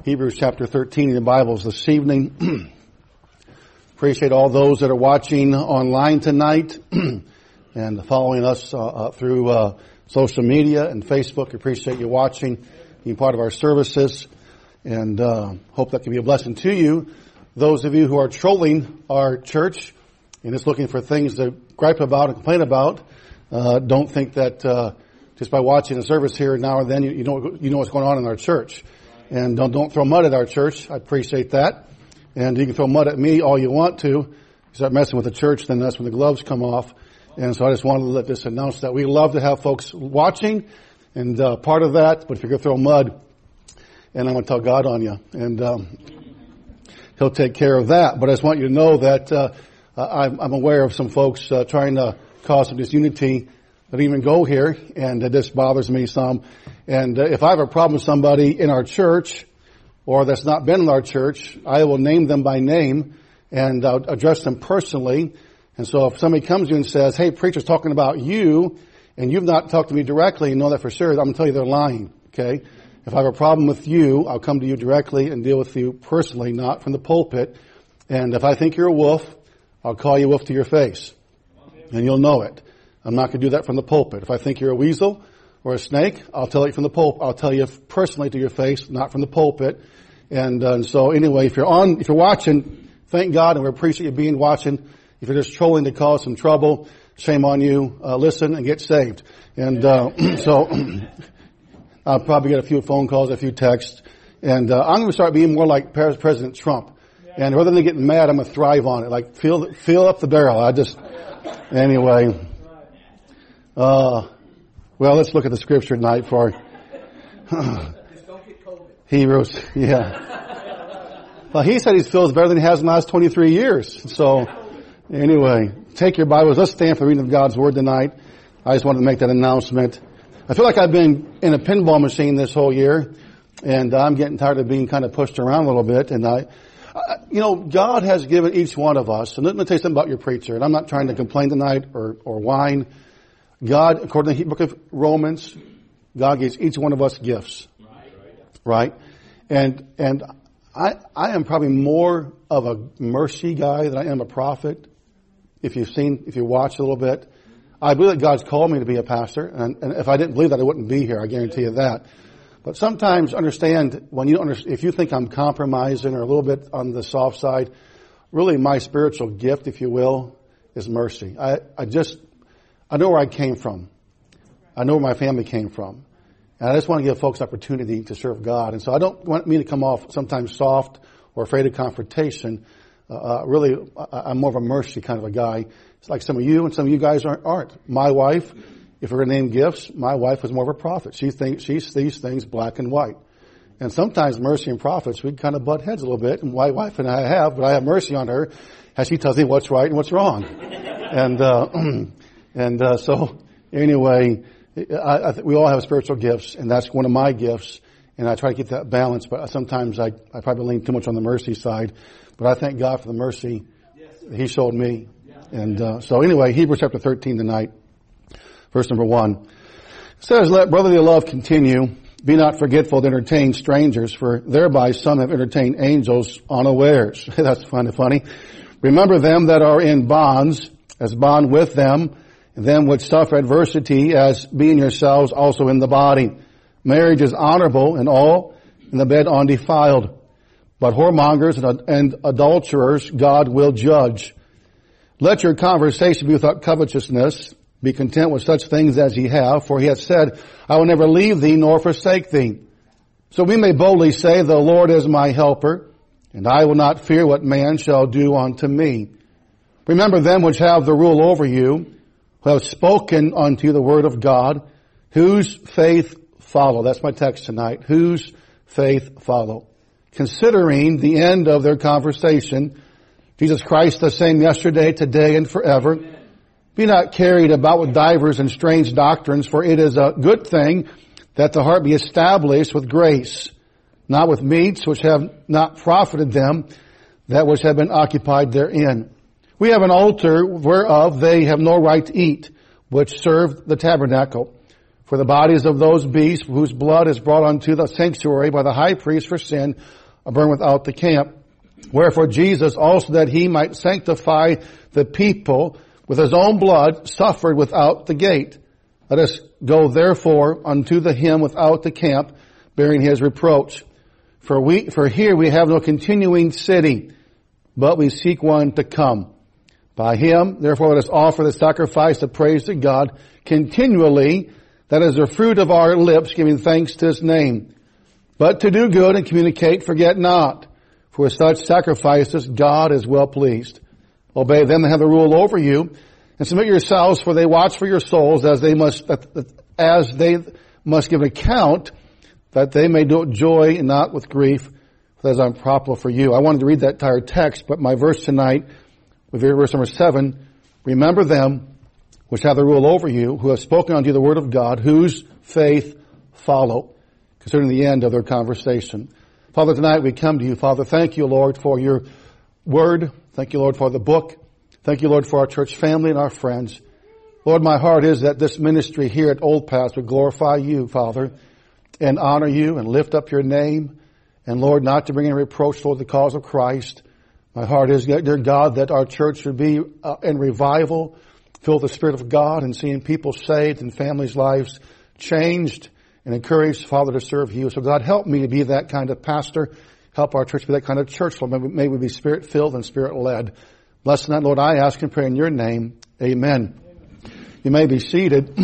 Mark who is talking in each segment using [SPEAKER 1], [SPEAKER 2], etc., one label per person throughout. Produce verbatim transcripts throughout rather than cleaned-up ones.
[SPEAKER 1] Hebrews chapter thirteen in the Bibles this evening. Appreciate all those that are watching online tonight and following us uh, uh, through uh, social media and Facebook. Appreciate you watching, being part of our services, and uh, hope that can be a blessing to you. Those of you who are trolling our church and just looking for things to gripe about and complain about, uh, don't think that uh, just by watching a service here now and then you, you know you know what's going on in our church. And don't, don't throw mud at our church. I appreciate that. And you can throw mud at me all you want to. You start messing with the church, then that's when the gloves come off. And so I just wanted to let this announce that we love to have folks watching and uh, part of that. But if you're going to throw mud, and I'm going to tell God on you, and um, He'll take care of that. But I just want you to know that uh, I'm, I'm aware of some folks uh, trying to cause some disunity that even go here, and uh, this bothers me some. And uh, if I have a problem with somebody in our church, or that's not been in our church, I will name them by name and uh, address them personally. And so if somebody comes to you and says, hey, preacher's talking about you, and you've not talked to me directly, you know that for sure, I'm going to tell you they're lying, okay? If I have a problem with you, I'll come to you directly and deal with you personally, not from the pulpit. And if I think you're a wolf, I'll call you wolf to your face, and you'll know it. I'm not going to do that from the pulpit. If I think you're a weasel or a snake, I'll tell you from the pulpit. I'll tell you personally to your face, not from the pulpit. And, uh, so anyway, if you're on, if you're watching, thank God, and we appreciate you being watching. If you're just trolling to cause some trouble, shame on you. Uh, listen and get saved. And uh, so I'll probably get a few phone calls, a few texts, and uh, I'm going to start being more like President Trump. And rather than getting mad, I'm going to thrive on it. Like fill fill up the barrel. I just anyway. Uh, well, let's look at the scripture tonight for Hebrews. Yeah. Well, he said he feels better than he has in the last twenty-three years. So, anyway, take your Bibles. Let's stand for the reading of God's Word tonight. I just wanted to make that announcement. I feel like I've been in a pinball machine this whole year, and I'm getting tired of being kind of pushed around a little bit. And I, I you know, God has given each one of us, and let me tell you something about your preacher, and I'm not trying to complain tonight or, or whine. God, according to the book of Romans, God gives each one of us gifts. Right? And, and I, I am probably more of a mercy guy than I am a prophet. If you've seen, if you watch a little bit, I believe that God's called me to be a pastor. And, and if I didn't believe that, I wouldn't be here. I guarantee you that. But sometimes understand when you understand, if you think I'm compromising or a little bit on the soft side, really my spiritual gift, if you will, is mercy. I, I just, I know where I came from. I know where my family came from. And I just want to give folks opportunity to serve God. And so I don't want me to come off sometimes soft or afraid of confrontation. Uh, uh, really, I'm more of a mercy kind of a guy. It's like some of you and some of you guys aren't. aren't. My wife, if we're going to name gifts, my wife was more of a prophet. She thinks, she sees things black and white. And sometimes mercy and prophets, we kind of butt heads a little bit. And my wife and I have, but I have mercy on her as she tells me what's right and what's wrong. and, uh, and, uh, so anyway, I, I th- we all have spiritual gifts, and that's one of my gifts, and I try to keep that balance, but sometimes I, I probably lean too much on the mercy side, but I thank God for the mercy yes. that He showed me. Yeah. And uh, so anyway, Hebrews chapter thirteen tonight, verse number one. It says, let brotherly love continue. Be not forgetful to entertain strangers, for thereby some have entertained angels unawares. That's kind of funny. Remember them that are in bonds, as bond with them, them which suffer adversity, as being yourselves also in the body. Marriage is honorable in all, and the bed undefiled. But whoremongers and adulterers God will judge. Let your conversation be without covetousness. Be content with such things as ye have, for He hath said, I will never leave thee nor forsake thee. So we may boldly say, the Lord is my helper, and I will not fear what man shall do unto me. Remember them which have the rule over you, who have spoken unto you the word of God, whose faith follow. That's my text tonight. Whose faith follow. Considering the end of their conversation, Jesus Christ the same yesterday, today, and forever. Amen. Be not carried about with divers and strange doctrines, for it is a good thing that the heart be established with grace, not with meats which have not profited them, that which have been occupied therein. We have an altar whereof they have no right to eat, which serve the tabernacle. For the bodies of those beasts whose blood is brought unto the sanctuary by the high priest for sin are burned without the camp. Wherefore Jesus also, that he might sanctify the people with his own blood, suffered without the gate. Let us go therefore unto the him without the camp, bearing his reproach. For we, for here we have no continuing city, but we seek one to come. By him, therefore, let us offer the sacrifice of praise to God continually, that is the fruit of our lips, giving thanks to his name. But to do good and communicate, forget not. For with such sacrifices, God is well pleased. Obey them that have the rule over you, and submit yourselves, for they watch for your souls, as they must, as they must give an account, that they may do it with joy and not with grief, for that is unprofitable for you. I wanted to read that entire text, but my verse tonight, with verse number seven, remember them which have the rule over you, who have spoken unto you the word of God, whose faith follow, concerning the end of their conversation. Father, tonight we come to you. Father, thank you, Lord, for your word. Thank you, Lord, for the book. Thank you, Lord, for our church family and our friends. Lord, my heart is that this ministry here at Old Paths would glorify you, Father, and honor you and lift up your name. And Lord, not to bring any reproach toward the cause of Christ. My heart is, dear God, that our church should be uh, in revival, filled with the Spirit of God, and seeing people saved and families' lives changed and encouraged, Father, to serve you. So God, help me to be that kind of pastor. Help our church be that kind of church. Lord, may we be Spirit-filled and Spirit-led. Bless that, Lord, I ask and pray in your name. Amen. You may be seated.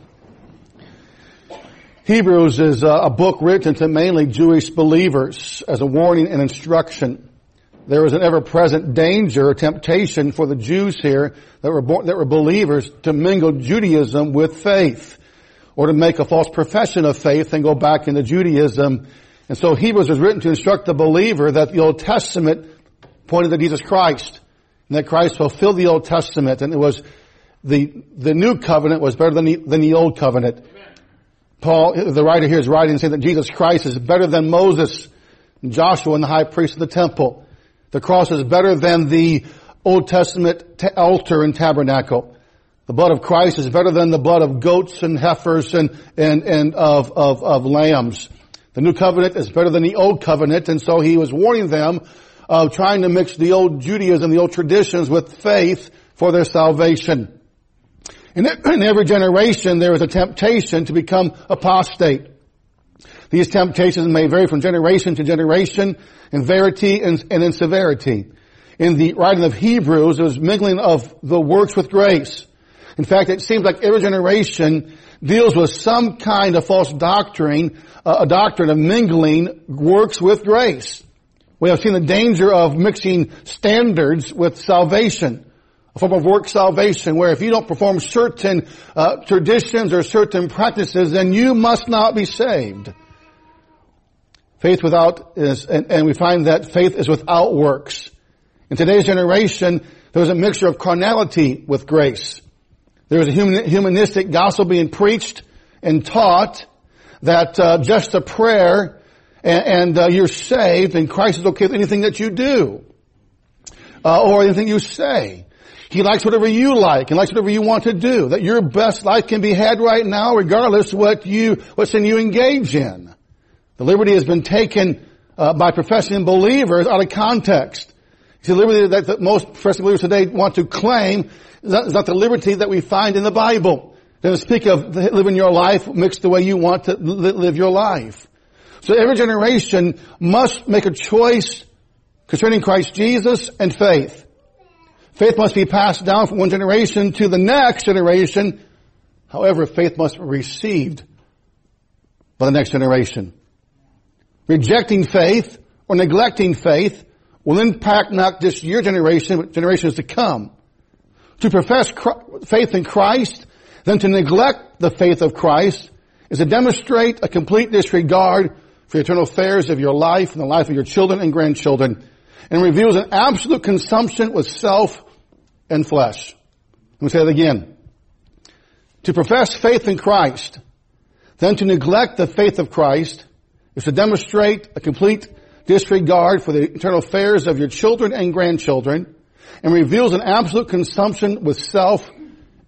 [SPEAKER 1] Hebrews is a book written to mainly Jewish believers as a warning and instruction. There was an ever-present danger or temptation for the Jews here that were born, that were believers to mingle Judaism with faith, or to make a false profession of faith and go back into Judaism. And so Hebrews was written to instruct the believer that the Old Testament pointed to Jesus Christ, and that Christ fulfilled the Old Testament, and it was the the new covenant was better than the, than the old covenant. Amen. Paul, the writer here, is writing and saying that Jesus Christ is better than Moses and Joshua and the high priest of the temple. The cross is better than the Old Testament t- altar and tabernacle. The blood of Christ is better than the blood of goats and heifers and, and, and of, of, of lambs. The new covenant is better than the old covenant, and so he was warning them of trying to mix the old Judaism, the old traditions with faith for their salvation. In, in every generation there is a temptation to become apostate. These temptations may vary from generation to generation in verity and, and in severity. In the writing of Hebrews, it was mingling of the works with grace. In fact, it seems like every generation deals with some kind of false doctrine, uh, a doctrine of mingling works with grace. We have seen the danger of mixing standards with salvation, a form of work salvation, where if you don't perform certain uh, traditions or certain practices, then you must not be saved. Faith without is, and, and we find that faith is without works. In today's generation, there's a mixture of carnality with grace. There is a human, humanistic gospel being preached and taught that uh, just a prayer and, and uh, you're saved, and Christ is okay with anything that you do uh, or anything you say. He likes whatever you like and likes whatever you want to do. That your best life can be had right now, regardless of what you what's in you engage in. The liberty has been taken uh, by professing believers out of context. See, the liberty that, that most professing believers today want to claim is not, is not the liberty that we find in the Bible. It doesn't speak of living your life mixed the way you want to li- live your life. So every generation must make a choice concerning Christ Jesus and faith. Faith must be passed down from one generation to the next generation. However, faith must be received by the next generation. Rejecting faith or neglecting faith will impact not just your generation, but generations to come. To profess faith in Christ, then to neglect the faith of Christ, is to demonstrate a complete disregard for the eternal affairs of your life and the life of your children and grandchildren, and reveals an absolute consumption with self and flesh. Let me say that again. To profess faith in Christ, then to neglect the faith of Christ, is to demonstrate a complete disregard for the eternal affairs of your children and grandchildren, and reveals an absolute consumption with self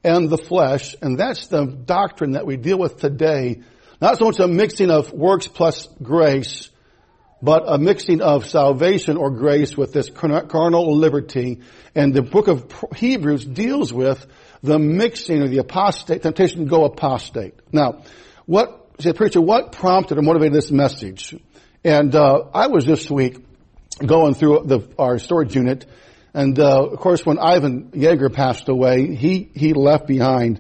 [SPEAKER 1] and the flesh. And that's the doctrine that we deal with today. Not so much a mixing of works plus grace, but a mixing of salvation or grace with this carnal liberty. And the book of Hebrews deals with the mixing or the apostate, temptation to go apostate. Now, what, say, preacher, what prompted or motivated this message? And, uh, I was this week going through the, our storage unit. And, uh, of course, when Ivan Yeager passed away, he, he left behind,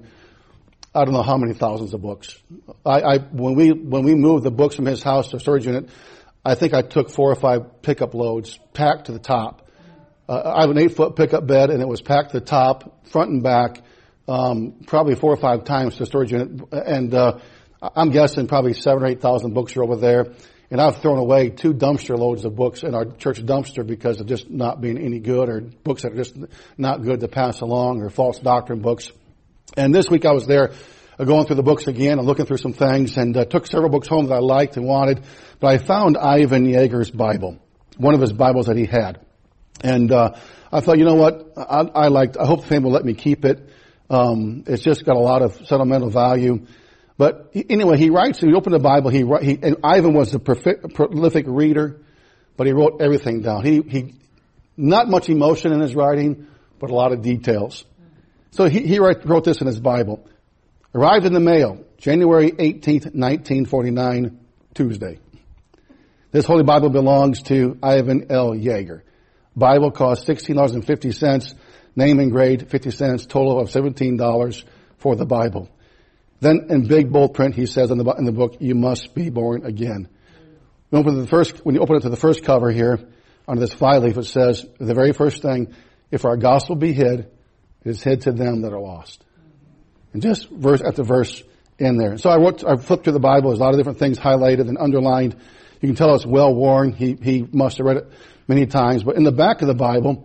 [SPEAKER 1] I don't know how many thousands of books. I, I, when we, when we moved the books from his house to storage unit, I think I took four or five pickup loads, packed to the top. Uh, I have an eight-foot pickup bed, and it was packed to the top, front and back, um, probably four or five times to the storage unit. And uh, I'm guessing probably seven or eight thousand books are over there. And I've thrown away two dumpster loads of books in our church dumpster because of just not being any good, or books that are just not good to pass along, or false doctrine books. And this week I was there, going through the books again and looking through some things, and uh, took several books home that I liked and wanted. But I found Ivan Yeager's Bible, one of his Bibles that he had. And uh I thought, you know what, I, I liked, I hope the family will let me keep it. Um It's just got a lot of sentimental value. But he, anyway, he writes, he opened the Bible, he, he and Ivan was a prolific reader, but he wrote everything down. He, he, not much emotion in his writing, but a lot of details. So he, he wrote, wrote this in his Bible. Arrived in the mail, January eighteenth, nineteen forty-nine, Tuesday. This Holy Bible belongs to Ivan L. Yeager. Bible cost sixteen dollars and fifty cents. Name and grade, fifty cents. Total of seventeen dollars for the Bible. Then in big bold print, he says in the, in the book, you must be born again. When you, open the first, when you open it to the first cover here, under this fly leaf, it says, the very first thing, if our gospel be hid, it is hid to them that are lost. And just verse after verse in there. So I wrote, I flipped through the Bible. There's a lot of different things highlighted and underlined. You can tell it's well worn. He, he must have read it many times. But in the back of the Bible,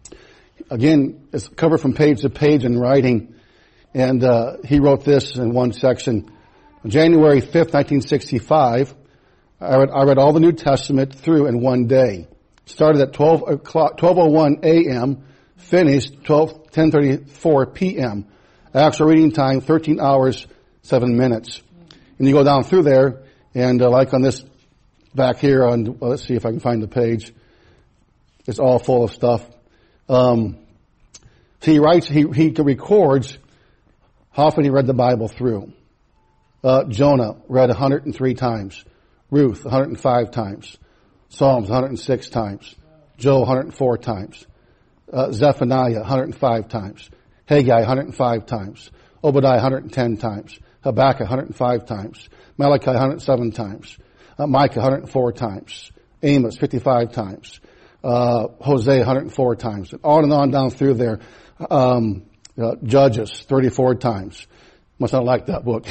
[SPEAKER 1] again, it's covered from page to page in writing. And, uh, he wrote this in one section. On January fifth, nineteen sixty-five, I read, I read all the New Testament through in one day. Started at twelve o'clock, twelve oh one a.m., finished twelve, ten thirty-four p.m. Actual reading time, thirteen hours, seven minutes. And you go down through there, and uh, like on this back here on, well, let's see if I can find the page. It's all full of stuff. Um, so he writes, he, he records how often he read the Bible through. Uh, Jonah read one hundred three times. Ruth, one hundred five times. Psalms, one hundred six times. Job, one hundred four times. Uh, Zephaniah, one hundred five times. Haggai, one hundred five times. Obadiah, one hundred ten times. Habakkuk, one hundred five times. Malachi, one hundred seven times. Uh, Micah, one hundred four times. Amos, fifty-five times. Uh, Hosea, one hundred four times. And on and on down through there. Um, uh, Judges, thirty-four times. Must not like that book.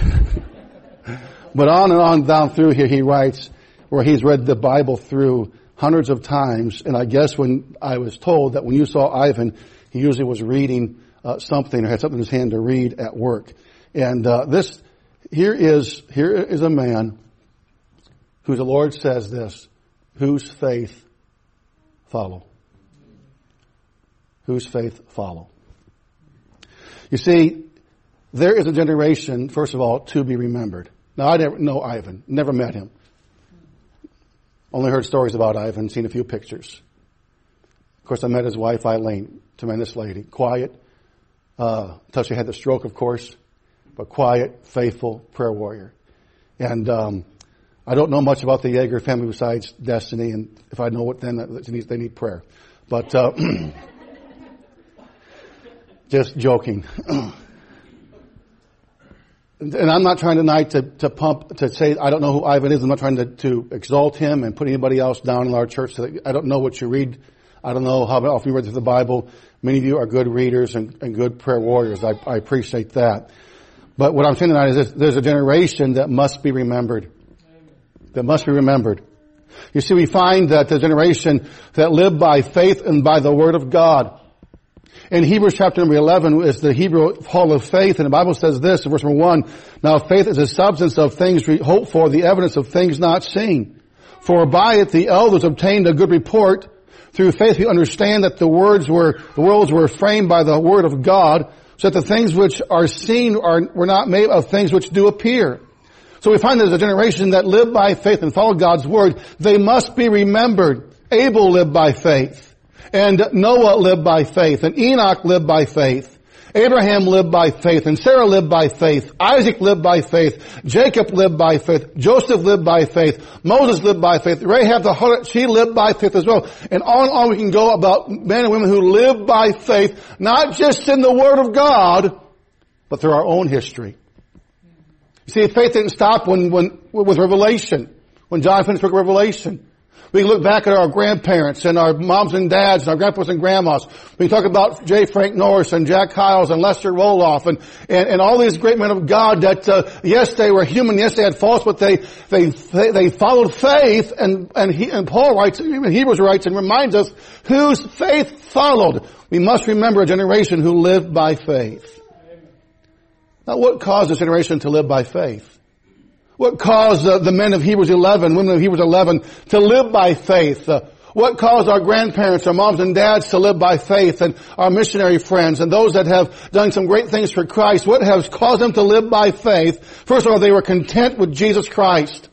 [SPEAKER 1] But on and on down through here, he writes where he's read the Bible through hundreds of times. And I guess when I was told that when you saw Ivan, he usually was reading uh, something or had something in his hand to read at work. And uh, this, here is, here is a man who the Lord says this, whose faith follow. Whose faith follow. You see, there is a generation, first of all, to be remembered. Now, I never know Ivan, never met him. Only heard stories about Ivan, seen a few pictures. Of course, I met his wife, Eileen, tremendous lady, quiet, uh, until she had the stroke, of course, but quiet, faithful prayer warrior. And um, I don't know much about the Yeager family besides Destiny, and if I know it, then they need, they need prayer. But uh, just joking. And I'm not trying tonight to, to pump, to say, I don't know who Ivan is. I'm not trying to, to exalt him and put anybody else down in our church. So I don't know what you read. I don't know how often you read through the Bible. Many of you are good readers and, and good prayer warriors. I, I appreciate that. But what I'm saying tonight is this, there's a generation that must be remembered. That must be remembered. You see, we find that the generation that lived by faith and by the Word of God. In Hebrews chapter number eleven is the Hebrew hall of faith, and the Bible says this in verse number one, now faith is the substance of things hoped for, the evidence of things not seen. For by it the elders obtained a good report. Through faith we understand that the words were, the worlds were framed by the Word of God, so that the things which are seen are, were not made of things which do appear. So we find there's a generation that lived by faith and followed God's word. They must be remembered. Abel lived by faith. And Noah lived by faith. And Enoch lived by faith. Abraham lived by faith. And Sarah lived by faith. Isaac lived by faith. Jacob lived by faith. Joseph lived by faith. Moses lived by faith. Rahab the harlot, she lived by faith as well. And on and on we can go about men and women who live by faith, not just in the Word of God, but through our own history. You see, faith didn't stop when, when, with Revelation, when John finished the book of Revelation. We can look back at our grandparents and our moms and dads and our grandpas and grandmas. We can talk about J. Frank Norris and Jack Hyles and Lester Roloff and, and, and all these great men of God that, uh, yes, they were human, yes, they had faults, but they, they, they, they followed faith, and, and he, and Paul writes, even Hebrews writes and reminds us whose faith followed. We must remember a generation who lived by faith. Now, what caused this generation to live by faith? What caused uh, the men of Hebrews eleven, women of Hebrews eleven, to live by faith? Uh, what caused our grandparents, our moms and dads to live by faith, and our missionary friends, and those that have done some great things for Christ? What has caused them to live by faith? First of all, they were content with Jesus Christ.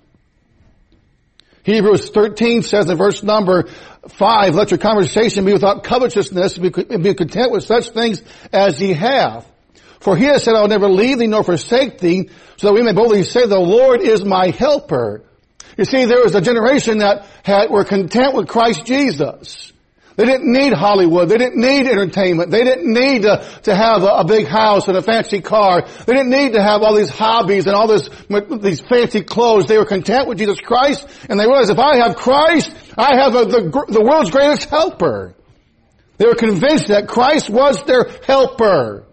[SPEAKER 1] Hebrews thirteen says in verse number five, let your conversation be without covetousness, and be content with such things as ye have. For he has said, I will never leave thee nor forsake thee, so that we may boldly say, the Lord is my helper. You see, there was a generation that had, were content with Christ Jesus. They didn't need Hollywood. They didn't need entertainment. They didn't need to, to have a, a big house and a fancy car. They didn't need to have all these hobbies and all this, these fancy clothes. They were content with Jesus Christ, and they realized, if I have Christ, I have a, the, the world's greatest helper. They were convinced that Christ was their helper.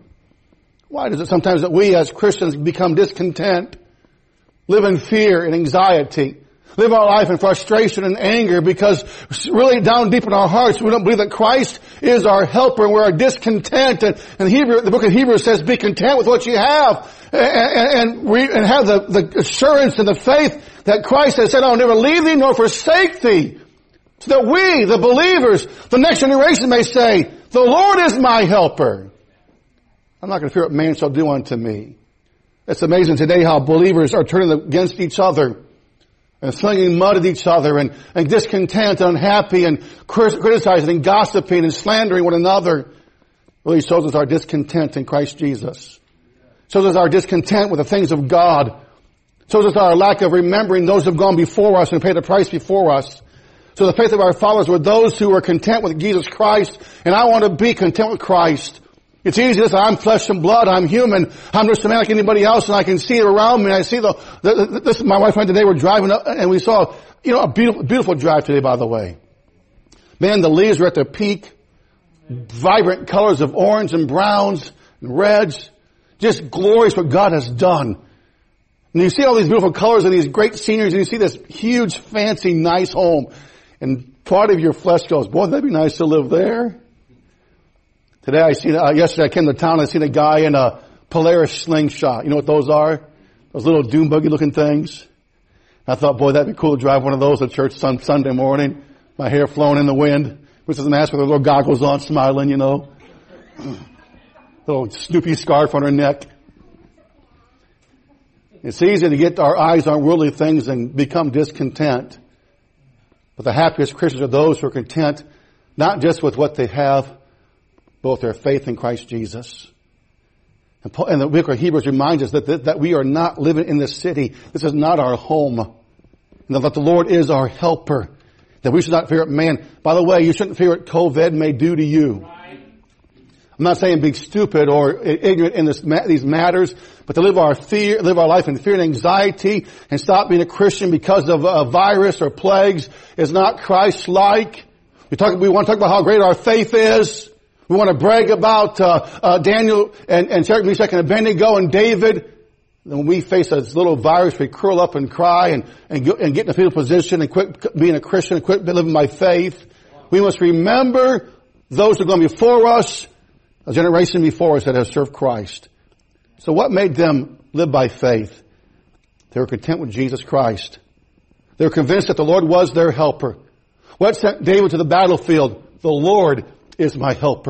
[SPEAKER 1] Why is it sometimes that we as Christians become discontent, live in fear and anxiety, live our life in frustration and anger because really down deep in our hearts we don't believe that Christ is our helper, and we're discontent. And, and Hebrew, the book of Hebrews says, be content with what you have, and, and, we, and have the, the assurance and the faith that Christ has said, I'll never leave thee nor forsake thee. So that we, the believers, the next generation may say, the Lord is my helper. I'm not going to fear what man shall do unto me. It's amazing today how believers are turning against each other and slinging mud at each other and, and discontent and unhappy and criticizing and gossiping and slandering one another. Really shows us our discontent in Christ Jesus. Shows us our discontent with the things of God. Shows us our lack of remembering those who have gone before us and paid the price before us. So the faith of our followers were those who were content with Jesus Christ, and I want to be content with Christ. It's easy to say, I'm flesh and blood, I'm human, I'm just a man like anybody else, and I can see it around me, and I see the, the this, my wife and I today were driving up, and we saw, you know, a beautiful, beautiful drive today, by the way. Man, the leaves were at their peak, vibrant colors of orange and browns and reds, just glorious what God has done. And you see all these beautiful colors and these great sceneries, and you see this huge, fancy, nice home, and part of your flesh goes, boy, that'd be nice to live there. Today I seen, uh, yesterday I came to town and I seen a guy in a Polaris slingshot. You know what those are? Those little dune buggy looking things. I thought, boy, that'd be cool to drive one of those to church some Sunday morning. My hair flowing in the wind. Which is a mask with her little goggles on, smiling, you know. Little Snoopy scarf on her neck. It's easy to get our eyes on worldly things and become discontent. But the happiest Christians are those who are content, not just with what they have, both their faith in Christ Jesus. And, Paul, and the book of Hebrews reminds us that, that, that we are not living in this city. This is not our home. And that the Lord is our helper. That we should not fear what man. By the way, you shouldn't fear what COVID may do to you. I'm not saying be stupid or ignorant in this, these matters, but to live our fear, live our life in fear and anxiety and stop being a Christian because of a virus or plagues is not Christ-like. We talk, we want to talk about how great our faith is. We want to brag about uh, uh, Daniel and, and Shadrach, Meshach, and Abednego and David. And when we face this little virus, we curl up and cry and, and, go, and get in a fetal position and quit being a Christian and quit living by faith. We must remember those who are going before us, a generation before us that has served Christ. So what made them live by faith? They were content with Jesus Christ. They were convinced that the Lord was their helper. What sent David to the battlefield? The Lord is my helper.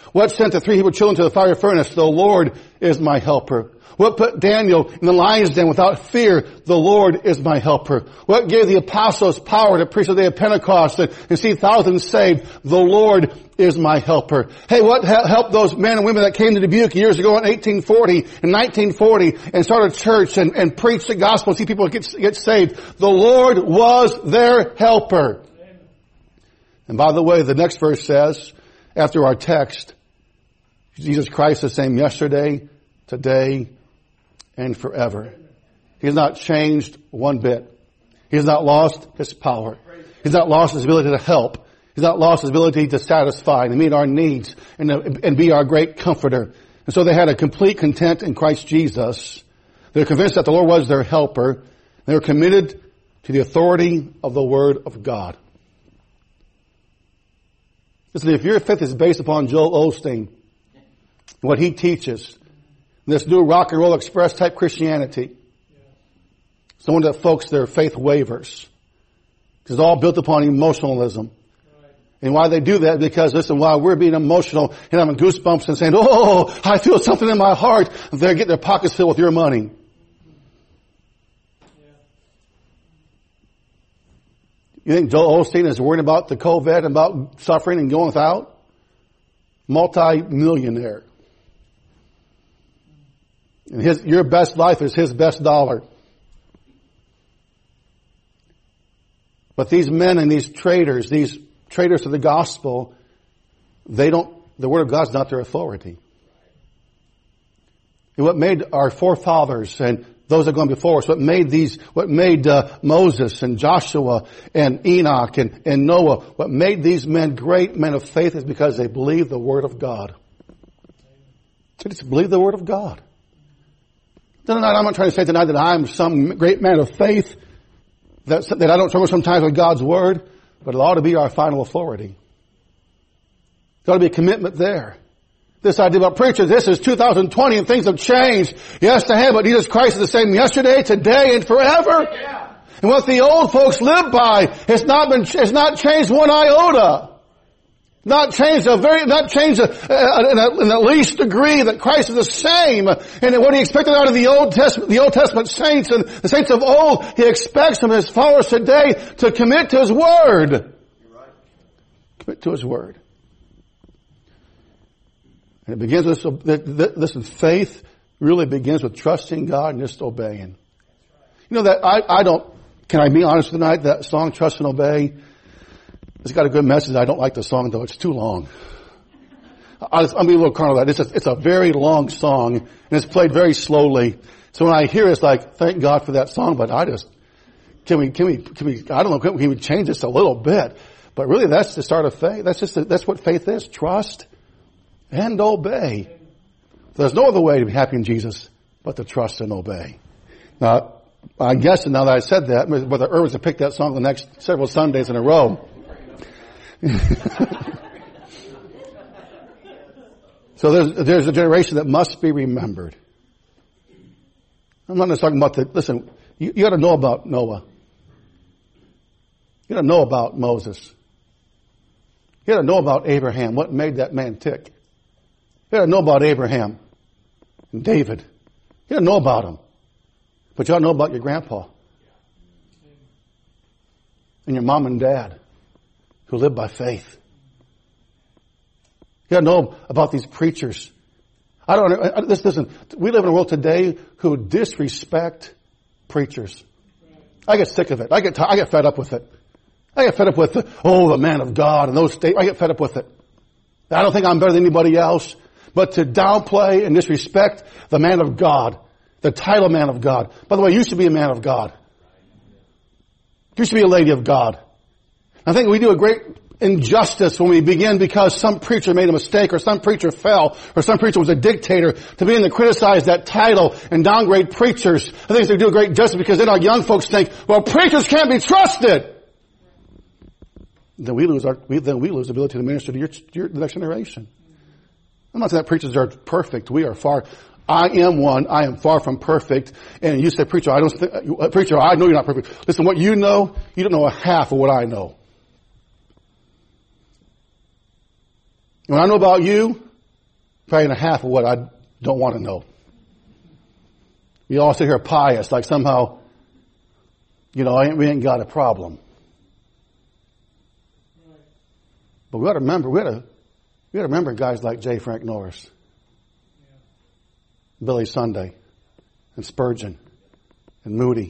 [SPEAKER 1] What sent the three Hebrew children to the fiery furnace? The Lord is my helper. What put Daniel in the lion's den without fear? The Lord is my helper. What gave the apostles power to preach the day of Pentecost and, and see thousands saved? The Lord is my helper. Hey, what helped those men and women that came to Dubuque years ago in eighteen forty and nineteen forty and started a church and, and preached the gospel and see people get, get saved? The Lord was their helper. And by the way, the next verse says, after our text, Jesus Christ is the same yesterday, today, and forever. He's not changed one bit. He's not lost his power. He's not lost his ability to help. He's not lost his ability to satisfy and meet our needs and, and be our great comforter. And so they had a complete content in Christ Jesus. They were convinced that the Lord was their helper. They were committed to the authority of the Word of God. Listen, if your faith is based upon Joel Osteen, what he teaches, this new rock and roll express type Christianity, someone that folks their faith wavers. It's all built upon emotionalism. And why they do that? Because, listen, while we're being emotional and having goosebumps and saying, oh, I feel something in my heart, they're getting their pockets filled with your money. You think Joel Osteen is worried about the COVID and about suffering and going without? Multi-millionaire. And his, your best life is his best dollar. But these men and these traitors, these traitors to the gospel, they don't, the Word of God's not their authority. And what made our forefathers and those that have gone before us, what made these, what made uh, Moses and Joshua and Enoch and, and Noah, what made these men great men of faith is because they believed the Word of God. They just believed the Word of God. Tonight, I'm not trying to say tonight that I'm some great man of faith, that, that I don't struggle sometimes with God's Word, but it ought to be our final authority. There ought to be a commitment there. This idea about preachers, this is two thousand twenty and things have changed. Yes, they have, but Jesus Christ is the same yesterday, today, and forever. Yeah. And what the old folks live by has not been, has not changed one iota. Not changed a very, not changed a, a, in, a, in the least degree that Christ is the same. And what he expected out of the Old Testament, the Old Testament saints and the saints of old, he expects from his followers today to commit to his Word. You're right. Commit to his Word. And it begins with, listen, faith really begins with trusting God and just obeying. You know that, I, I don't, can I be honest tonight, that song, Trust and Obey, it's got a good message. I don't like the song though. It's too long. I just, I'm being a little carnal about it. It's a, it's a very long song and it's played very slowly. So when I hear it, it's like, thank God for that song, but I just, can we, can we, can we, I don't know, can we, can we change this a little bit? But really that's the start of faith. That's just, the, that's what faith is. Trust and obey. There's no other way to be happy in Jesus but to trust and obey. Now, I'm guessing now that I said that, whether Irwin's to pick that song the next several Sundays in a row. So there's, there's a generation that must be remembered. I'm not just talking about the, listen, you, you got to know about Noah. You got to know about Moses. You got to know about Abraham, what made that man tick. You got to know about Abraham and David. You got to know about them. But you ought to know about your grandpa and your mom and dad who live by faith. You got to know about these preachers. I don't. Listen, we live in a world today who disrespect preachers. I get sick of it. I get. T- I get fed up with it. I get fed up with the, oh, the man of God and those state. I get fed up with it. I don't think I'm better than anybody else. But to downplay and disrespect the man of God, the title man of God. By the way, you should be a man of God. You should be a lady of God. I think we do a great injustice when we begin because some preacher made a mistake or some preacher fell or some preacher was a dictator to begin to criticize that title and downgrade preachers. I think they do a great justice because then our young folks think, well, preachers can't be trusted. Then we lose our, we, then we lose the ability to minister to your, your, the next generation. I'm not saying that preachers are perfect. We are far, I am one. I am far from perfect. And you say, preacher, I don't think, preacher, I know you're not perfect. Listen, what you know, you don't know a half of what I know. What I know about you Probably in half of what I don't want to know. We all sit here pious, like somehow, you know, we ain't got a problem. But we got to remember, we got to, we got to remember guys like J. Frank Norris, Billy Sunday, and Spurgeon, and Moody,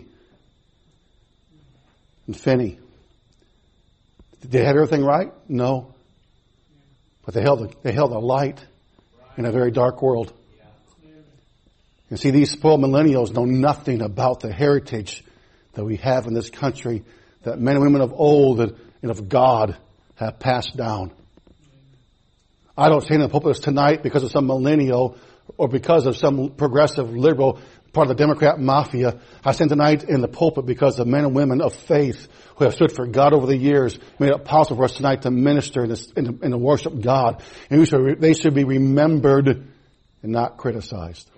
[SPEAKER 1] and Finney. Did they have everything right? No. But they held a, they held a light in a very dark world. And see, these spoiled millennials know nothing about the heritage that we have in this country that men and women of old and of God have passed down. I don't stand in the pulpit tonight because of some millennial or because of some progressive liberal part of the Democrat mafia. I stand tonight in the pulpit because of men and women of faith who have stood for God over the years, made it possible for us tonight to minister and to, and to, and to worship God. And we should, they should be remembered and not criticized.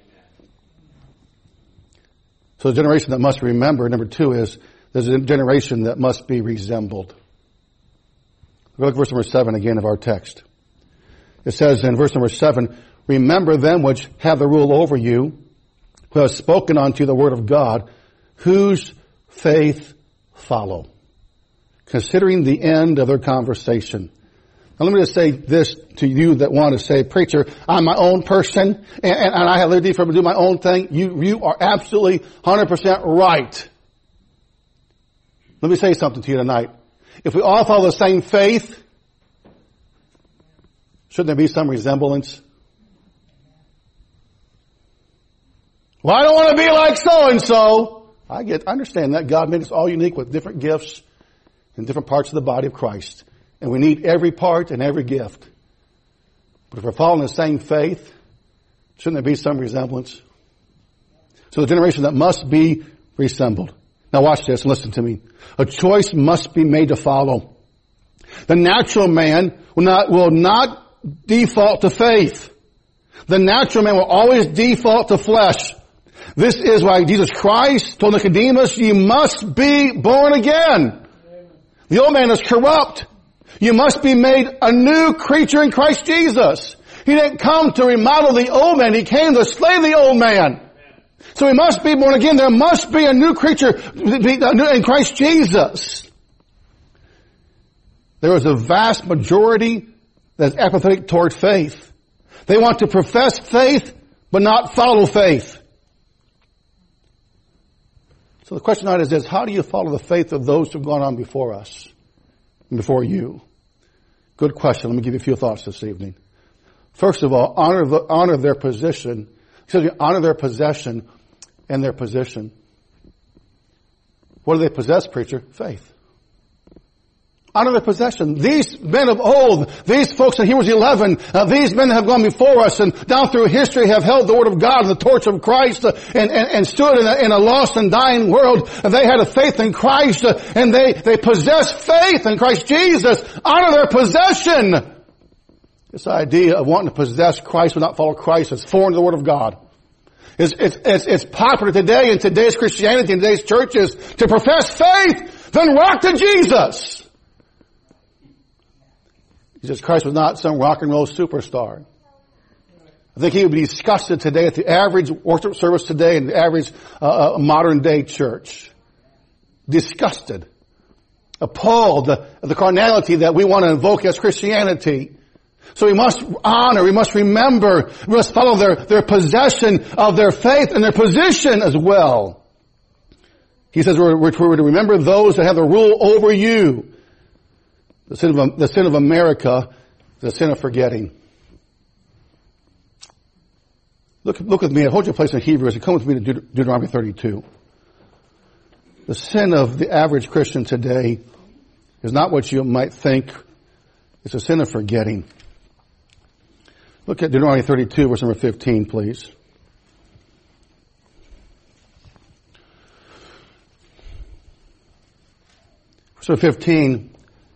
[SPEAKER 1] So the generation that must remember, number two, is there's a generation that must be resembled. Look at verse number seven again of our text. It says in verse number seven, remember them which have the rule over you, who have spoken unto you the word of God, whose faith follow. Considering the end of their conversation. Now let me just say this to you that want to say, preacher, I'm my own person, and, and, and I have liberty for to do my own thing. You, you are absolutely one hundred percent right. Let me say something to you tonight. If we all follow the same faith, shouldn't there be some resemblance? Well, I don't want to be like so-and-so. I get, I understand that. God made us all unique with different gifts in different parts of the body of Christ. And we need every part and every gift. But if we're following the same faith, shouldn't there be some resemblance? So the generation that must be resembled. Now watch this and listen to me. A choice must be made to follow. The natural man will not, will not default to faith. The natural man will always default to flesh. This is why Jesus Christ told Nicodemus, you must be born again. The old man is corrupt. You must be made a new creature in Christ Jesus. He didn't come to remodel the old man. He came to slay the old man. So he must be born again. There must be a new creature in Christ Jesus. There is a vast majority that's apathetic toward faith. They want to profess faith, but not follow faith. So the question tonight is this: how do you follow the faith of those who have gone on before us and before you? Good question. Let me give you a few thoughts this evening. First of all, honor the, honor their position. Excuse me, honor their possession and their position. What do they possess, preacher? Faith. Honor their possession. These men of old, these folks in Hebrews eleven, uh, these men have gone before us and down through history have held the Word of God and the torch of Christ uh, and, and, and stood in a, in a lost and dying world. And they had a faith in Christ uh, and they, they possessed faith in Christ Jesus. Honor their possession. This idea of wanting to possess Christ but not follow Christ is foreign to the Word of God. It's, it's, it's, it's popular today in today's Christianity, in today's churches, to profess faith, then rock to Jesus. Jesus Christ was not some rock and roll superstar. I think he would be disgusted today at the average worship service today in the average uh, modern day church. Disgusted. Appalled at the carnality that we want to invoke as Christianity. So we must honor, we must remember, we must follow their, their possession of their faith and their position as well. He says we're, we're to remember those that have the rule over you. The sin of, the sin of America, the sin of forgetting. Look, look with me. I hold your place in Hebrews. Come with me to Deut- Deuteronomy thirty-two. The sin of the average Christian today is not what you might think. It's a sin of forgetting. Look at Deuteronomy thirty-two, verse number fifteen, please. Verse number fifteen.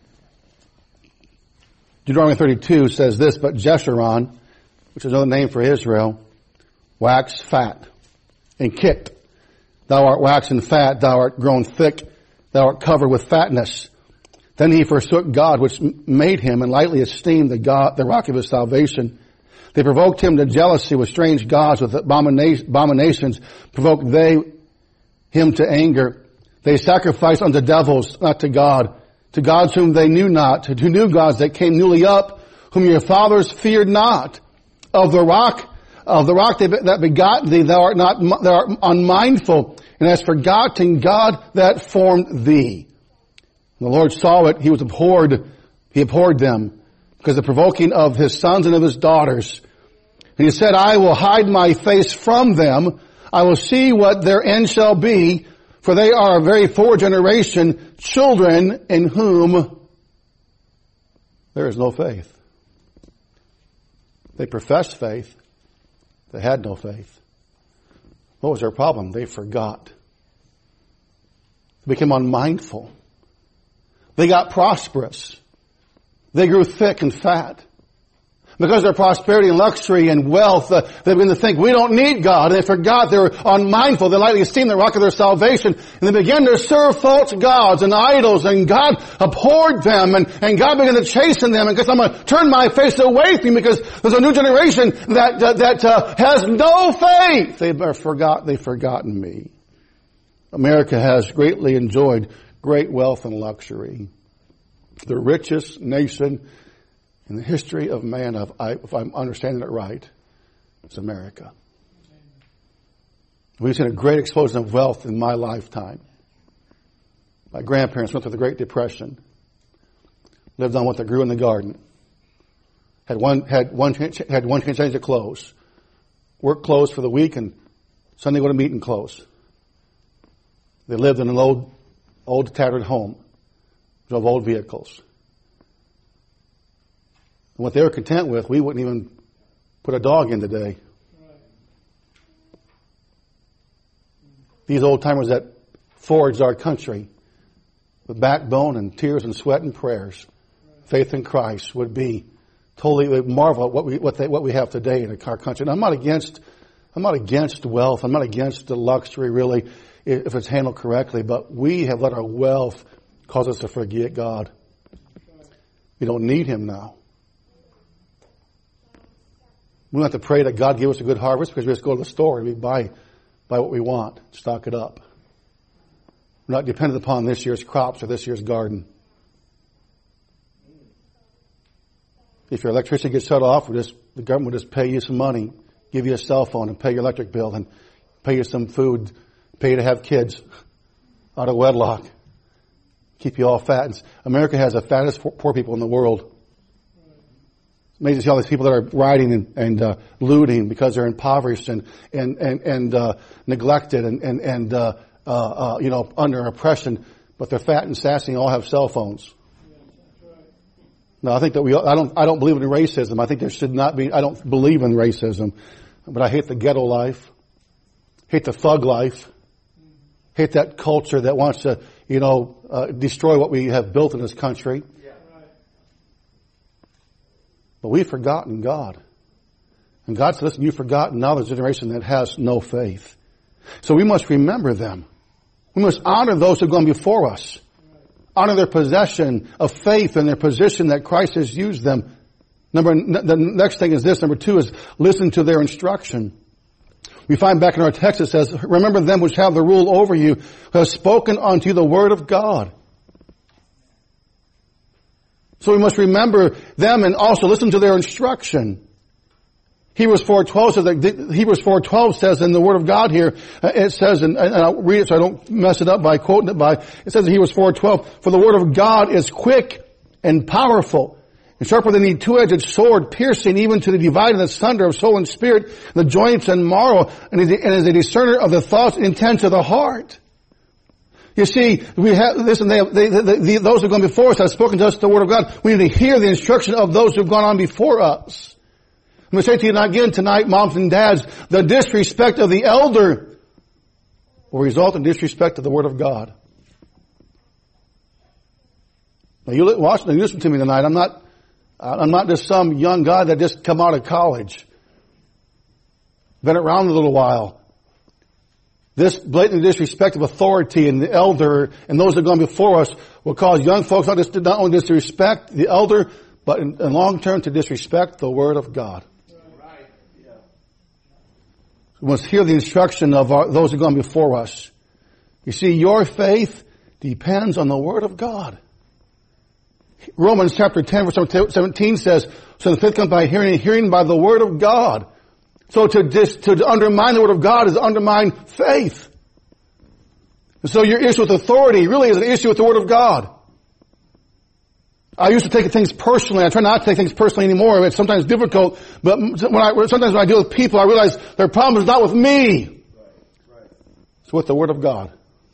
[SPEAKER 1] Deuteronomy thirty-two says this, but Jeshurun, which is another name for Israel, waxed fat and kicked. Thou art waxen fat, thou art grown thick, thou art covered with fatness. Then he forsook God, which made him, and lightly esteemed the God, the rock of his salvation, They provoked him to jealousy with strange gods, with abominations provoked they him to anger. They sacrificed unto devils, not to God, to gods whom they knew not, to new gods that came newly up, whom your fathers feared not. Of the rock, of the rock that begot thee, thou art not, thou art unmindful, and hast forgotten God that formed thee. When the Lord saw it, he was abhorred, he abhorred them, because of the provoking of his sons and of his daughters. And he said, I will hide my face from them. I will see what their end shall be, for they are a very forward generation, children in whom there is no faith. They professed faith. They had no faith. What was their problem? They forgot. They became unmindful. They got prosperous. They grew thick and fat. Because of their prosperity and luxury and wealth, uh, they began to think, we don't need God. And they forgot. They were unmindful. They lightly esteemed the rock of their salvation. And they began to serve false gods and idols. And God abhorred them. And, and God began to chasten them. And because I'm going to turn my face away from you because there's a new generation that, uh, that uh, has no faith. They've forgot, they've forgotten me. America has greatly enjoyed great wealth and luxury. The richest nation in the history of man, of, I, if I'm understanding it right, is America. We've seen a great explosion of wealth in my lifetime. My grandparents went through the Great Depression, lived on what they grew in the garden, had one had one had one change of clothes, work clothes for the week, and Sunday go to meeting clothes. They lived in an old, old tattered home, drove old vehicles. And what they were content with, we wouldn't even put a dog in today. These old timers that forged our country with backbone and tears and sweat and prayers, faith in Christ would be totally marvel at what we what they, what we have today in our country. And I'm not against I'm not against wealth. I'm not against the luxury really if it's handled correctly. But we have let our wealth cause us to forget God. We don't need Him now. We don't have to pray that God give us a good harvest because we just go to the store and we buy, buy what we want, stock it up. We're not dependent upon this year's crops or this year's garden. If your electricity gets shut off, we just, the government will just pay you some money, give you a cell phone and pay your electric bill and pay you some food, pay you to have kids out of wedlock, keep you all fat. And America has the fattest poor people in the world. Amazing to see all these people that are rioting and, and uh, looting because they're impoverished and and and, and uh, neglected and and, and uh, uh, uh, you know under oppression, but they're fat and sassy and all have cell phones. No, I think that we. I don't. I don't believe in racism. I think there should not be. I don't believe in racism, but I hate the ghetto life, hate the thug life, hate that culture that wants to you know uh, destroy what we have built in this country. But we've forgotten God. And God said, listen, you've forgotten now there's a generation that has no faith. So we must remember them. We must honor those who have gone before us. Honor their possession of faith and their position that Christ has used them. Number, the next thing is this. Number two is listen to their instruction. We find back in our text it says, remember them which have the rule over you, who have spoken unto you the word of God. So we must remember them and also listen to their instruction. Hebrews four twelve says that Hebrews four twelve says in the Word of God here, it says, and, and I'll read it so I don't mess it up by quoting it by, it says in Hebrews four twelve, for the Word of God is quick and powerful and sharper than any two-edged sword, piercing even to the dividing asunder of soul and spirit, the joints and marrow, and is, and is a discerner of the thoughts and intents of the heart. You see, we have, listen, they, they, they, they, those who have gone before us have spoken to us the Word of God. We need to hear the instruction of those who have gone on before us. I'm going to say to you again tonight, moms and dads, the disrespect of the elder will result in disrespect of the Word of God. Now you watch, now you listen to me tonight. I'm not, I'm not just some young guy that just come out of college. Been around a little while. This blatant disrespect of authority and the elder and those that have gone before us will cause young folks not, just, not only disrespect the elder, but in, in long term to disrespect the Word of God. We must hear the instruction of our, those who have gone before us. You see, your faith depends on the Word of God. Romans chapter ten verse seventeen says, so the faith comes by hearing, and hearing by the Word of God. So to, dis, to undermine the Word of God is to undermine faith. And so your issue with authority really is an issue with the Word of God. I used to take things personally. I try not to take things personally anymore. It's sometimes difficult, but when I, sometimes when I deal with people, I realize their problem is not with me. Right, right. It's with the Word of God.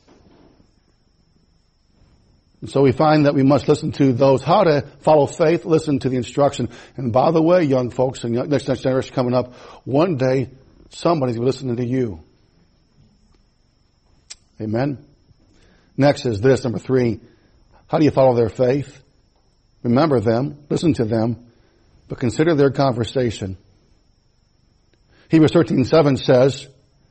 [SPEAKER 1] And so we find that we must listen to those, how to follow faith, listen to the instruction. And by the way, young folks and next, next generation coming up, one day somebody's going to be listening to you. Amen. Next is this, number three. How do you follow their faith? Remember them, listen to them, but consider their conversation. Hebrews thirteen seven says,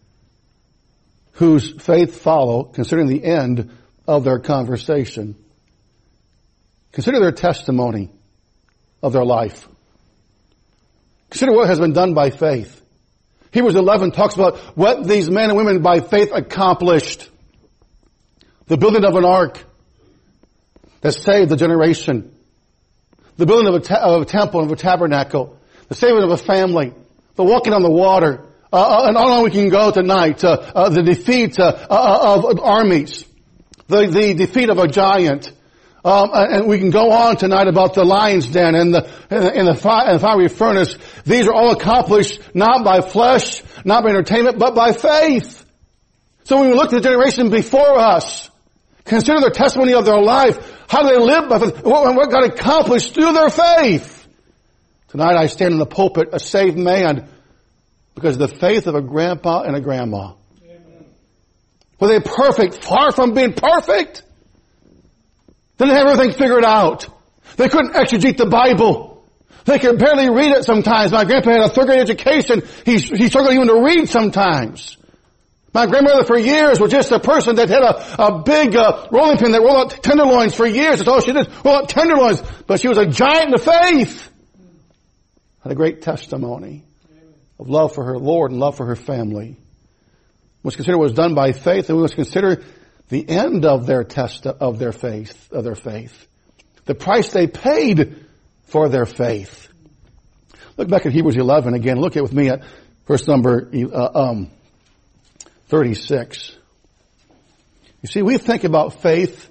[SPEAKER 1] whose faith follow, considering the end of their conversation. Consider their testimony of their life. Consider what has been done by faith. Hebrews eleven talks about what these men and women by faith accomplished. The building of an ark that saved a generation. The building of a, ta- of a temple and of a tabernacle. The saving of a family. The walking on the water. Uh, and on we can go tonight. Uh, uh, the defeat uh, uh, of armies. The, the defeat of a giant. Um, and we can go on tonight about the lion's den and the, and the, fire, and the fiery furnace. These are all accomplished not by flesh, not by entertainment, but by faith. So when we look at the generation before us, consider their testimony of their life. How do they live by faith? What God accomplished through their faith. Tonight I stand in the pulpit a saved man because of the faith of a grandpa and a grandma. Amen. Were they perfect? Far from being perfect. They didn't have everything figured out. They couldn't exegete the Bible. They could barely read it sometimes. My grandpa had a third grade education. He, he struggled even to read sometimes. My grandmother for years was just a person that had a, a big uh, rolling pin that rolled out tenderloins for years. That's all she did, roll out tenderloins. But she was a giant in the faith. Had a great testimony of love for her Lord and love for her family. We must consider what was done by faith, and we must consider the end of their test of their faith, of their faith. The price they paid for their faith. Look back at Hebrews eleven again. Look at with me at verse number uh, um, thirty-six. You see, we think about faith.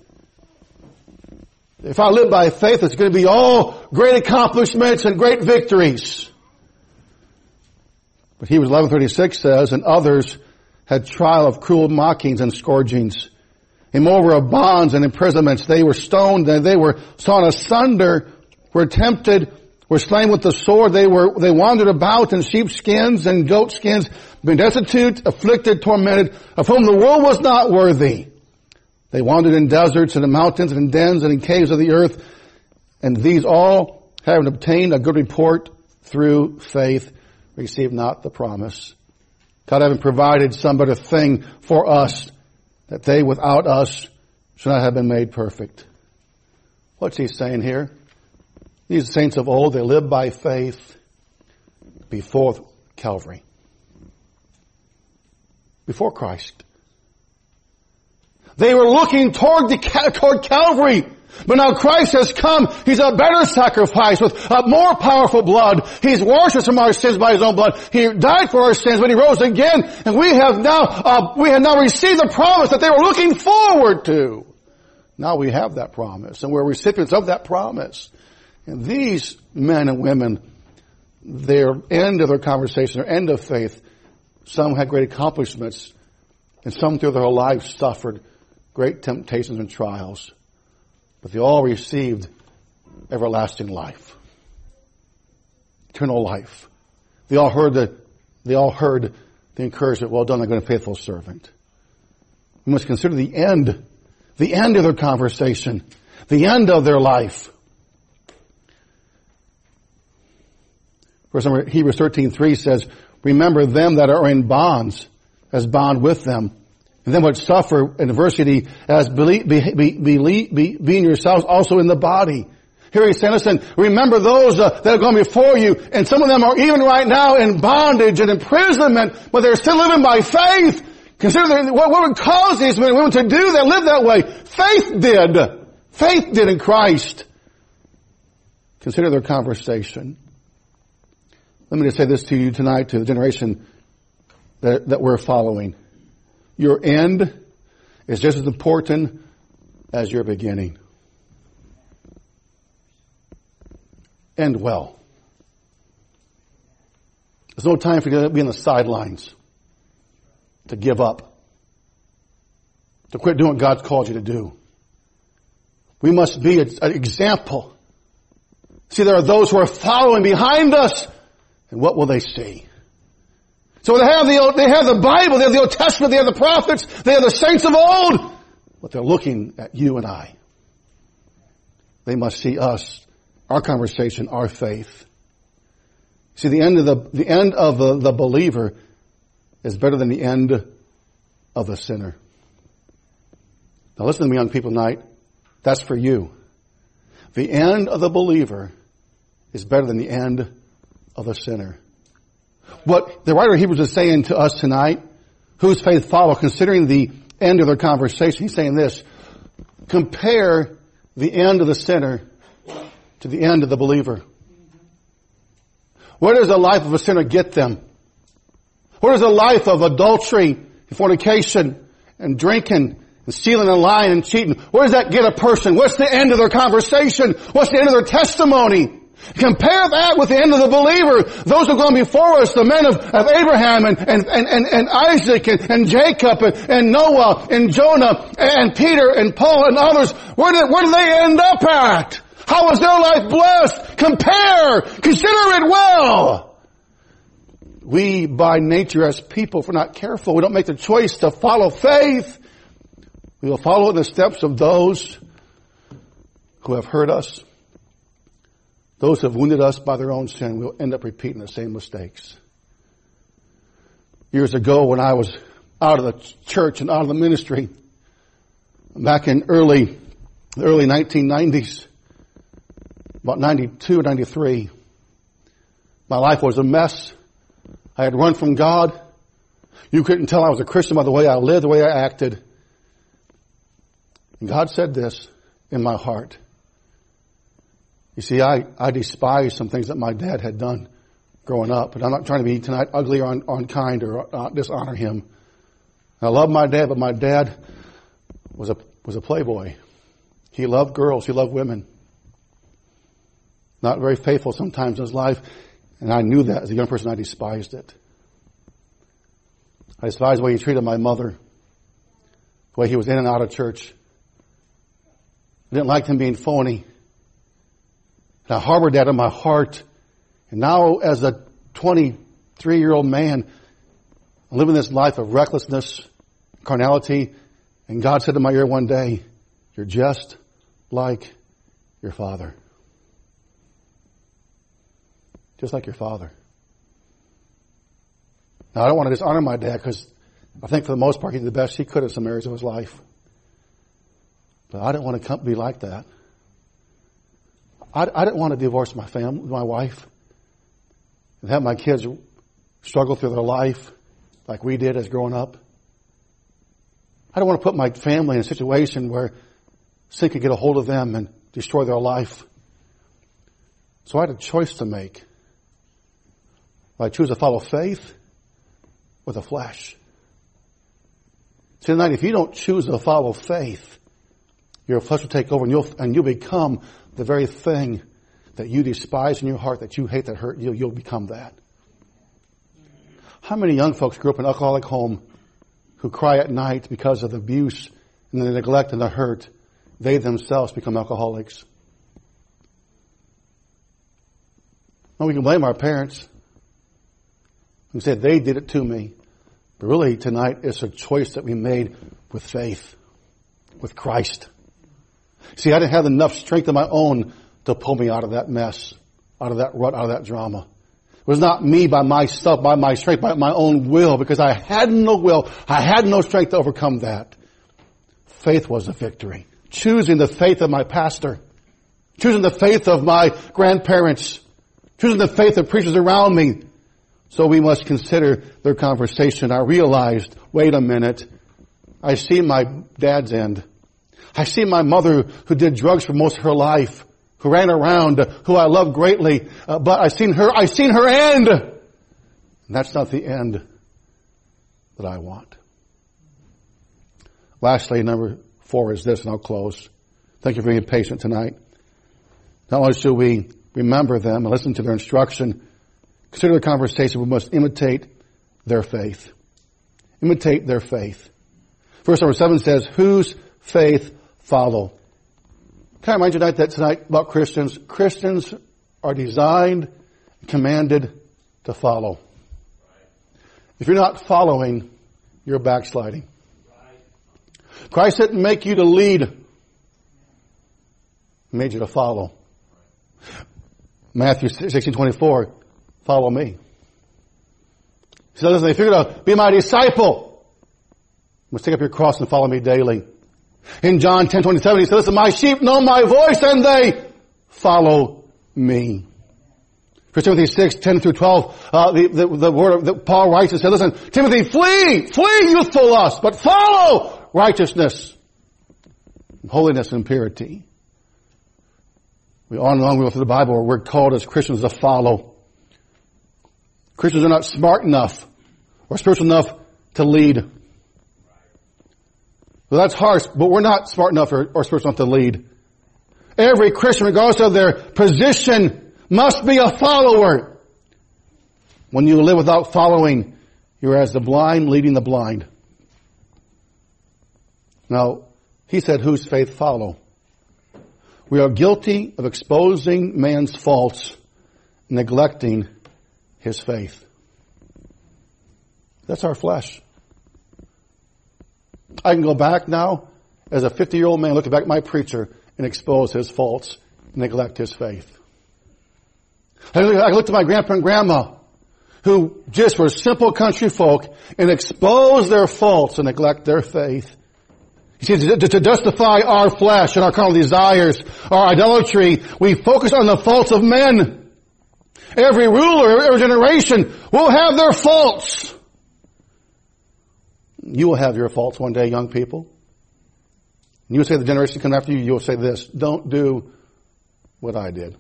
[SPEAKER 1] If I live by faith, it's going to be all great accomplishments and great victories. But Hebrews eleven thirty-six says, and others had trial of cruel mockings and scourgings. And moreover of bonds and imprisonments. They were stoned and they were sawn asunder, were tempted, were slain with the sword. They were, they wandered about in sheepskins and goatskins, been destitute, afflicted, tormented, of whom the world was not worthy. They wandered in deserts and in mountains and in dens and in caves of the earth. And these all, having obtained a good report through faith, received not the promise. God having provided some better thing for us, that they without us should not have been made perfect. What's he saying here? These saints of old, they lived by faith before Calvary. Before Christ. They were looking toward the toward Calvary. But now Christ has come. He's a better sacrifice with a more powerful blood. He's washed us from our sins by His own blood. He died for our sins, but He rose again. And we have now, uh, we have now received the promise that they were looking forward to. Now we have that promise, and we're recipients of that promise. And these men and women, their end of their conversation, their end of faith, some had great accomplishments, and some through their whole lives suffered great temptations and trials. But they all received everlasting life. Eternal life. They all heard the, they all heard the encouragement, well done, thy good and faithful servant. We must consider the end, the end of their conversation, the end of their life. Verse number, Hebrews thirteen three says, remember them that are in bonds, as bond with them. And them which suffer adversity as be, be, be, be, be, being yourselves also in the body. Here he's saying, listen, remember those uh, that have gone before you, and some of them are even right now in bondage and imprisonment, but they're still living by faith. Consider the, what, what would cause these men and women to do that, live that way? Faith did. Faith did in Christ. Consider their conversation. Let me just say this to you tonight, to the generation that, that we're following. Your end is just as important as your beginning. End well. There's no time for you to be on the sidelines, to give up, to quit doing what God's called you to do. We must be an example. See, there are those who are following behind us, and what will they see? So they have the they have the Bible, they have the Old Testament, they have the prophets, they have the saints of old, but they're looking at you and I. They must see us, our conversation, our faith. See, the end of the the end of the, the believer is better than the end of the sinner. Now listen to me, young people tonight. That's for you. The end of the believer is better than the end of the sinner. What the writer of Hebrews is saying to us tonight, whose faith follow, considering the end of their conversation, he's saying this: compare the end of the sinner to the end of the believer. Where does the life of a sinner get them? Where does the life of adultery and fornication and drinking and stealing and lying and cheating, where does that get a person? What's the end of their conversation? What's the end of their testimony? Compare that with the end of the believer. Those who have gone before us, the men of, of Abraham and, and, and, and Isaac and, and Jacob and, and Noah and Jonah and Peter and Paul and others. Where did, where did they end up at? How was their life blessed? Compare. Consider it well. We, by nature as people, if we're not careful, we don't make the choice to follow faith. We will follow in the steps of those who have hurt us. Those who have wounded us by their own sin. We'll end up repeating the same mistakes. Years ago, when I was out of the church and out of the ministry, back in early, the early nineteen nineties, about ninety-two, ninety-three, my life was a mess. I had run from God. You couldn't tell I was a Christian by the way I lived, the way I acted. And God said this in my heart. You see, I, I despise some things that my dad had done growing up. And I'm not trying to be tonight ugly or un, unkind or uh, dishonor him. I love my dad, but my dad was a was a playboy. He loved girls. He loved women. Not very faithful sometimes in his life. And I knew that as a young person. I despised it. I despised the way he treated my mother. The way he was in and out of church. I didn't like him being phony. And I harbored that in my heart. And now as a twenty-three-year-old man, I'm living this life of recklessness, carnality. And God said to my ear one day, "You're just like your father." Just like your father. Now, I don't want to dishonor my dad because I think for the most part he did the best he could in some areas of his life. But I didn't want to be like that. I, I didn't want to divorce my family, my wife, and have my kids struggle through their life like we did as growing up. I don't want to put my family in a situation where sin could get a hold of them and destroy their life. So I had a choice to make. I choose to follow faith or the flesh. See, tonight, if you don't choose to follow faith, your flesh will take over and you'll, and you'll become the very thing that you despise in your heart, that you hate, that hurt you. You'll become that. How many young folks grew up in an alcoholic home who cry at night because of the abuse and the neglect and the hurt? They themselves become alcoholics. Now we can blame our parents. We say they did it to me. But really tonight it's a choice that we made with faith, with Christ. See, I didn't have enough strength of my own to pull me out of that mess, out of that rut, out of that drama. It was not me by myself, by my strength, by my own will, because I had no will. I had no strength to overcome that. Faith was the victory. Choosing the faith of my pastor. choosing the faith of my grandparents, choosing the faith of preachers around me. So we must consider their conversation. I realized, wait a minute, I see my dad's end. I see my mother who did drugs for most of her life, who ran around, who I love greatly, uh, but I seen her, I seen her end. And that's not the end that I want. Lastly, number four is this, and I'll close. Thank you for being patient tonight. Not only should we remember them and listen to their instruction, consider the conversation, we must imitate their faith. Imitate their faith. Verse number seven says, whose faith follow? Can I remind you tonight that tonight about Christians? Christians are designed, commanded to follow. If you're not following, you're backsliding. Christ didn't make you to lead. He made you to follow. Matthew sixteen twenty-four, follow me. He says, listen, if you're going to be my disciple, you must take up your cross and follow me daily. In John ten twenty-seven, he says, listen, my sheep know my voice and they follow me. First Timothy six, ten through twelve, uh, the, the, the word that Paul writes and said, listen, Timothy, flee, flee youthful lust, but follow righteousness, holiness, and purity. We on and on we go through the Bible where we're called as Christians to follow. Christians are not smart enough or spiritual enough to lead. Well, that's harsh, but we're not smart enough or, or spiritual enough to lead. Every Christian, regardless of their position, must be a follower. When you live without following, you're as the blind leading the blind. Now, he said, whose faith follow? We are guilty of exposing man's faults, neglecting his faith. That's our flesh. I can go back now as a fifty-year-old man, look back at my preacher and expose his faults, neglect his faith. I can look to my grandpa and grandma who just were simple country folk and expose their faults and neglect their faith. You see, to, to justify our flesh and our carnal desires, our idolatry, we focus on the faults of men. Every ruler, every generation will have their faults. You will have your faults one day, young people. You will say the generation coming after you, you will say this, don't do what I did.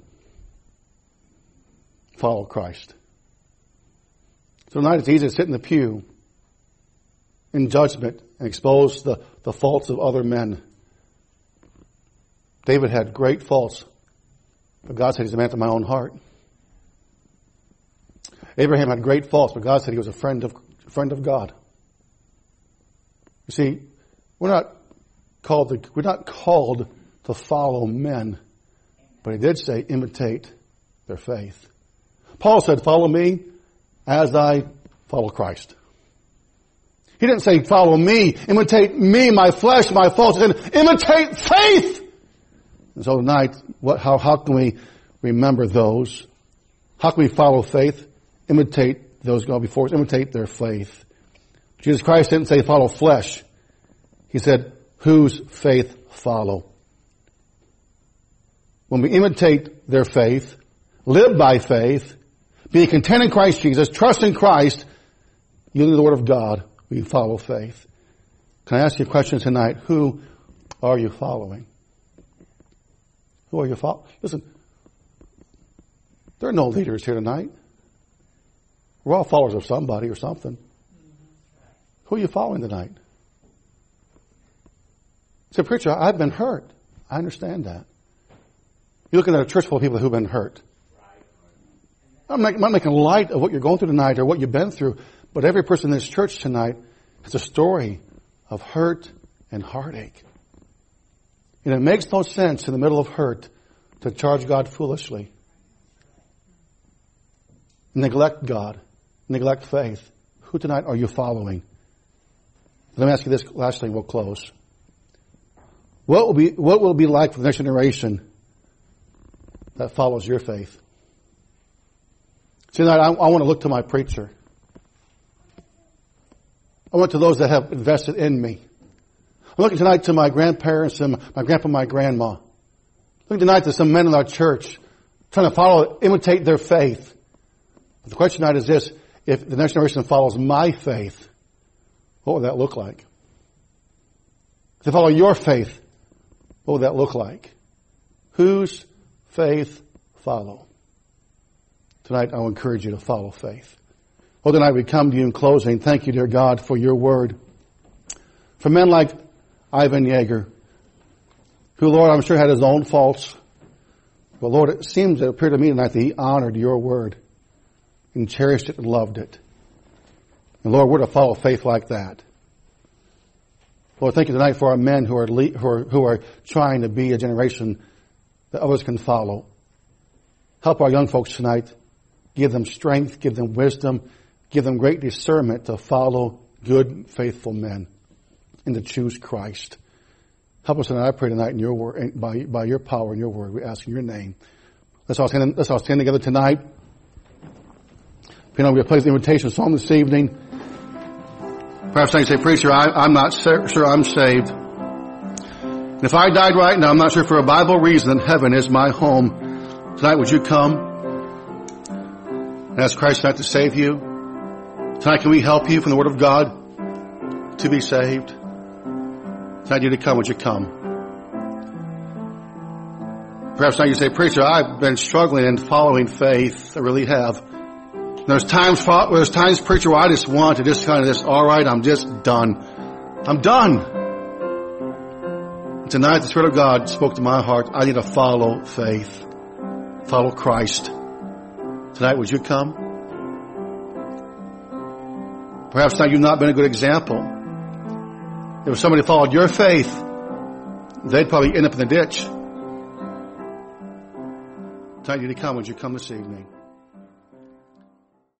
[SPEAKER 1] Follow Christ. So tonight it's easy to sit in the pew in judgment and expose the, the faults of other men. David had great faults, but God said he's a man to my own heart. Abraham had great faults, but God said he was a friend of, a friend of God. You see, we're not called to, we're not called to follow men, but he did say imitate their faith. Paul said, follow me as I follow Christ. He didn't say, follow me, imitate me, my flesh, my faults. He said, imitate faith. And so tonight, what, how, how can we remember those? How can we follow faith? Imitate those who go before us, imitate their faith. Jesus Christ didn't say follow flesh. He said, whose faith follow? When we imitate their faith, live by faith, be content in Christ Jesus, trust in Christ, yielding to the Word of God, we follow faith. Can I ask you a question tonight? Who are you following? Who are you following? Listen, there are no leaders here tonight. We're all followers of somebody or something. Who are you following tonight? Say, preacher, I've been hurt. I understand that. You're looking at a church full of people who've been hurt. I'm not, I'm not making light of what you're going through tonight or what you've been through, but every person in this church tonight has a story of hurt and heartache. And it makes no sense in the middle of hurt to charge God foolishly. Neglect God. Neglect faith. Who tonight are you following? Let me ask you this last thing, we'll close. What will be, what will it be like for the next generation that follows your faith? Tonight, I, I want to look to my preacher. I want to those that have invested in me. I'm looking tonight to my grandparents and my grandpa and my grandma. I think tonight there's some men in our church trying to follow, imitate their faith. But the question tonight is this: if the next generation follows my faith, what would that look like? If they follow your faith, what would that look like? Whose faith follow? Tonight I will encourage you to follow faith. Well, tonight we come to you in closing. Thank you, dear God, for your word. For men like Ivan Yeager, who, Lord, I'm sure had his own faults. But Lord, it seems, it appeared to me tonight that he honored your word and cherished it and loved it. And Lord, we're to follow faith like that. Lord, thank you tonight for our men who are, le- who are, who are trying to be a generation that others can follow. Help our young folks tonight. Give them strength, give them wisdom, give them great discernment to follow good, faithful men and to choose Christ. Help us tonight, I pray tonight in your word, by, by your power and your word. We ask in your name. Let's all stand, let's all stand together tonight. You know, we play the invitation song this evening. Perhaps I can say, preacher, I, I'm not sure I'm saved. And if I died right now, I'm not sure for a Bible reason that heaven is my home. Tonight, would you come and ask Christ tonight to save you? Tonight, can we help you from the Word of God to be saved? Tonight, you to come, would you come? Perhaps now you say, preacher, I've been struggling in following faith. I really have. There's times, there's times, preacher, where I just want to just kind of this, all right, I'm just done. I'm done. And tonight, the Spirit of God spoke to my heart. I need to follow faith. Follow Christ. Tonight, would you come? Perhaps now you've not been a good example. If somebody followed your faith, they'd probably end up in the ditch. Tonight, you need to come. Would you come this evening?